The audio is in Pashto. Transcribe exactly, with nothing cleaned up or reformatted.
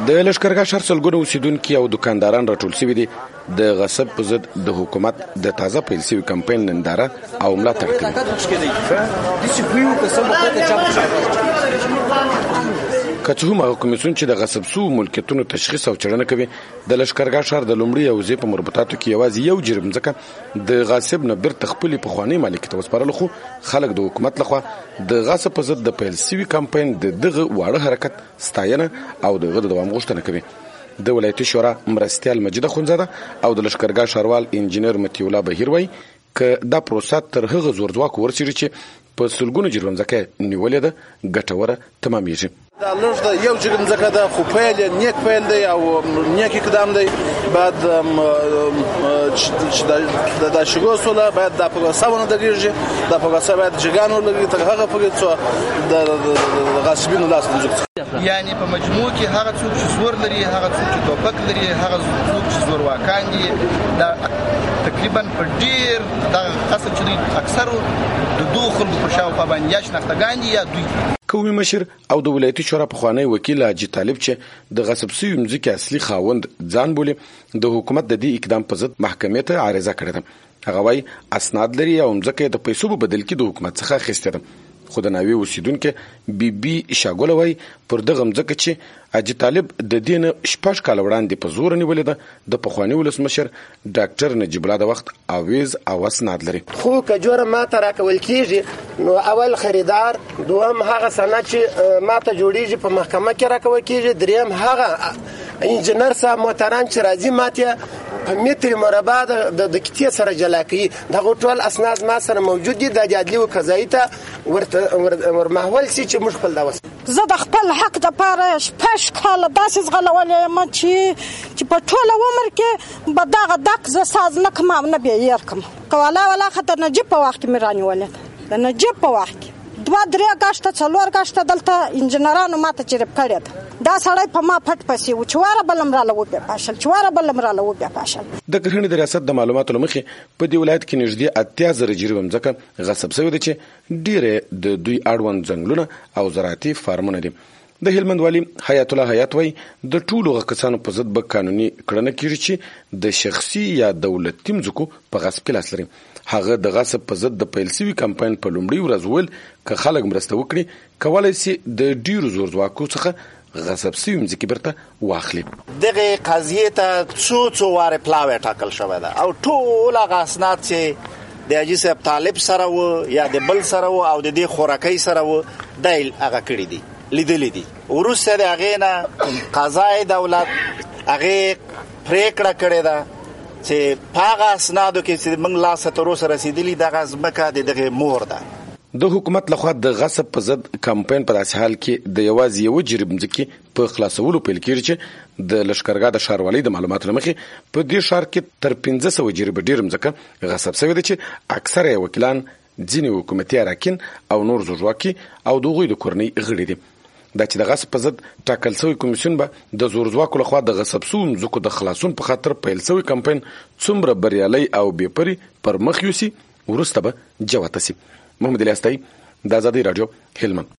د لښکرګاه ښار سلګونه اوسیدونکي او دکانداران راټول شوي دي د غصب په ضد د حکومت د تازه پیل شوي کمپاین ننداره او ملاتړ کوي. که څه هم هغه کمیسیون چې د غصب شوو ملکیتونو تشخیص او څېړنه کوي د لښکرګاه ښار د لومړي حوزې په مربوطاتو کې یوازې یو جرم ځکه د غاصب نه بیرته خپلې پخوانۍ مالکي ته وسپارلو، خو خلک د حکومت لخوا د غصب په ضد د پیل شوي کمپاین د دغه واړه حرکت ستاینه او د هغه د دوام غوښتنه کوي. د ولایتي شورا مرستیال مجید اخونزاده او د لښکرګاه ښاروال انجینر مطیع الله بهیر وایي که دا پروسه تر هغه زور ځواکو ورسېږي چې په سلګونو جرمځکه نیولې ده ګټوره تمامېږي. دا لږ د یو جرم ځکه ده، خو پیل یې نیک پیل دی او نیک اقدام دی. باید چې دا شروع سوله باید دا پروسه ونه درېږي، دا پروسه باید جګان ولري تر هغه پورې څو د غاصبینو لاس نه وځي. یعنی په مجموع کې هغه څوک چې زور لري، هغه څوک چې توپک لري، هغه څوک چې زور واکان دي، دا تقریبا په ډېر دغه قصد چې دوی اکثرو د دوو خلکو په شاوخوا باندې یا شناختګان دي یا دوی. قومي مشر او د ولایتي شورا پخوانی وکیل حاجي طالب چې د غصب شوي ځمکې اصلي خاوند ځان بولي د حکومت د دې اقدام په ضد محکمې ته عریضه کړې ده. هغه وايي اسناد لري او ځمکه د پیسو په بدل کې د حکومت څخه اخیستې ده. خو د ناوې اوسیدونکو بي بي شاګوله وايي پر دغه ځمکه چې حاجي طالب د دین شپږ کال وړاندې په زور نیولې ده د پخوانی ولسمشر ډاکټر نجیب الله د وخت اویز او اسناد لري. خو کجوره ماته راکول کیږي نو اول خریدار، دوم هغه سند چې ماته جوړیږي په محکمه کې راکول کیږي، دریم هغه انجنیر صاحب محترم چې راځي ماته په متر مربع د دقیقې سره جلا کوي. دغه ټول اسناد ما سره موجود دي. د عدلي او قضایي ته ورمحول سي چې موږ خپل داوس زه د خپل حق دپاره شپږ کاله داسې زغلولې یم چې چې په ټوله عمر کې به دغه دک زه ساز نه کړم او نه بېیر کړم. قواله ولا خطر نجیب په وخت کې مې رانیولې ده. د نجیب په وخت کې دوه درې ګاشته څلور ګاشته دلته انجنیرانو ماته چرپ کړې ده. دا سړی په ما پټ پسې و چې واره بلم راله وبیا پاشل چې واره بلم راله وبیا پاشل. د کرهڼې د ریاست د معلوماتو لمخې په دې ولایت کې نږدې اتیا زره جریبم ځکه غصب شوی دی چې ډیره د دوی اړوند ځنګلونه او زراعتي فارمونه دي. د هلمند والی حیات الله حیات وایي د ټولو کسانو په ضد به قانوني کړنه کیږي چې د شخصي یا دولتي ځمکو په غصب کې لاس لري. هغه د غصب په ضد د پیل شوي کمپاین په لومړي ورځ ویل که خلک مرسته وکړي کولی شي د ډیرو زور ځواکو څخه غصب شوي ځمکې بیرته واخلي. دغه قضیې ته څو څو وارې پلاوی ټاکل شوی ده او ټول هغه اسناد چې د حاجي صاحب طالب سره و یا د بل سره و او د دې خوراکۍ سره و دی هغه کړي دي لیدلې دي. وروسته د هغې نه قضای دولت هغې پرېکړه کړې ده چې په هغه اسنادو کې چې موږ لاسته تر اوسه رسېدلي دغه ځمکه د دغې مور ده. د حکومت لخوا د غصب په ضد کمپاین په داسې حال کې د یوازې یو جریب ځمکې په خلاصولو پیل کېږي چې د لښکرګاه د ښاروالۍ د معلوماتو له مخې په دې ښار کې تر پنځه سوه جریبه ډېر ځمکه غصب شوې ده چې اکثره یې وکیلان، ځینې حکومتي اراکین او نور زورواکي او د هغوی د کورنۍ غړي دي. دا چې د غصب په ضد ټاکل شوی کمیسیون به د زورځواکو لخوا د غصب شوو ځمکو د خلاصون په خاطر پیل شوی کمپاین څومره بریالی او بې پرې پر مخ یوسي وروسته به جوته شي. محمد الیاس تایي، د ازادۍ راډیو، هلمند.